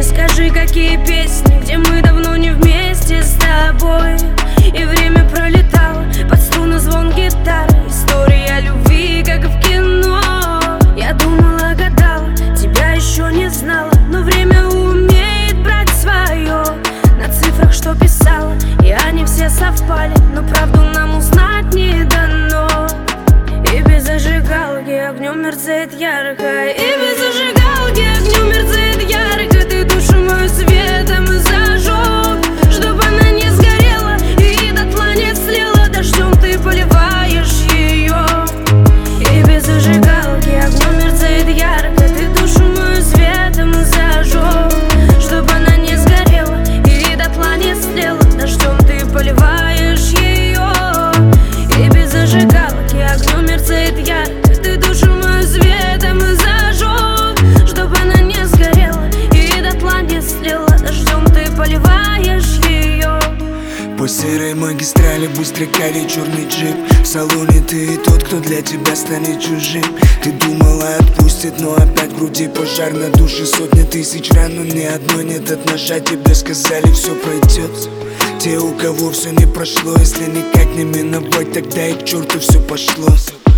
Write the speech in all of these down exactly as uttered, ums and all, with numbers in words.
Скажи, какие песни, где мы давно не вместе с тобой, и время пролетало под струны звон гитары. История любви, как в кино. Я думала, гадала, тебя еще не знала, но время умеет брать свое. На цифрах, что писала, и они все совпали, но правду нам узнать не дано. И без зажигалки огнем мерцает ярко, и без зажигалки огнем мерцает ярко. Ты душу мою светом зажег, чтоб она не сгорела и дотла не слила. Дождем ты поливаешь ее. И без зажигалки огнем мерцает ярко. Ты душу мою светом зажег, чтоб она не сгорела и дотла не слила. Дождем ты поливаешь ее. И без зажигалки огнем мерцает ярко. Ты душу мою светом зажег, чтоб она не сгорела и дотла не слила. Дождем ты поливаешь ее. По серой магистрали быстро катит черный джип. В салоне ты и тот, кто для тебя станет чужим. Ты думала отпустит, но опять в груди пожар. На душе сотни тысяч ран, но ни одной нет от ножа. Тебе сказали, все пройдет. Те, у кого все не прошло, если никак не миновать, тогда и к черту все пошло.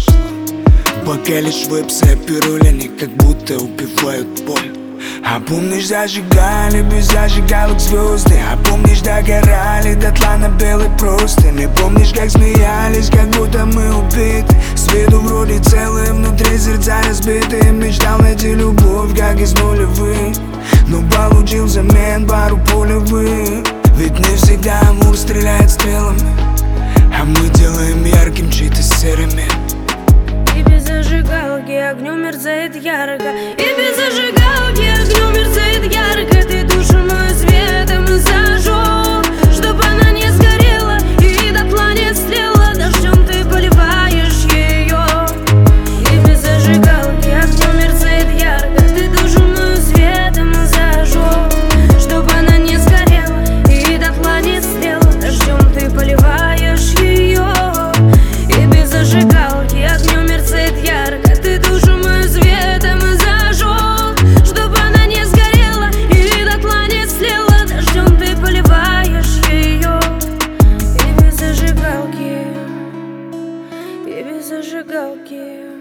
Пока лишь вебсы опероли, они как будто убивают боль. А помнишь, зажигали без зажигалок звезды? А помнишь, догорали дотла на белой простыне? Помнишь, как смеялись, как будто мы убиты? С виду вроде целые, внутри сердца разбитые. Мечтал найти любовь, как из нулевых, но получил взамен пару пулевых. Ведь не всегда амур стреляет стрелами, а мы делаем ярким чьи-то серыми. И без зажигалки огнем мерцает ярко. И без зажигалки огнем мерцает ярко. Ты душу мою светом зажег, чтоб она не сгорела и дотла не слила. Дождем ты поливаешь ее. И без зажигалки огнем мерцает ярко. Ты душу мою светом зажег, чтоб она не сгорела и дотла не слила. Дождем ты поливаешь ее. И без зажигалки огнем мерцает ярко. Ты душу мою светом зажег, чтоб она не сгорела и дотла не слила. Дождем ты поливаешь ее. И без зажигалки, и без зажигалки.